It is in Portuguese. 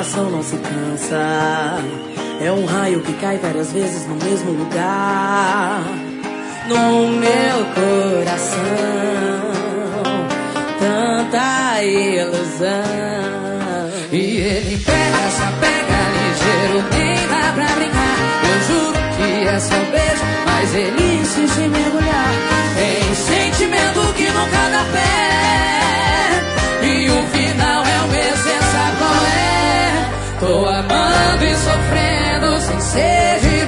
coração não se cansa. É um raio que cai várias vezes no mesmo lugar. No meu coração, tanta ilusão. E ele pega, se apega ligeiro, nem dá pra brincar. Eu juro que é só beijo, mas ele insiste em mergulhar em sentimento que nunca dá pé. E o final é o mesmo, essa qual é? Tô amando e sofrendo sem ser de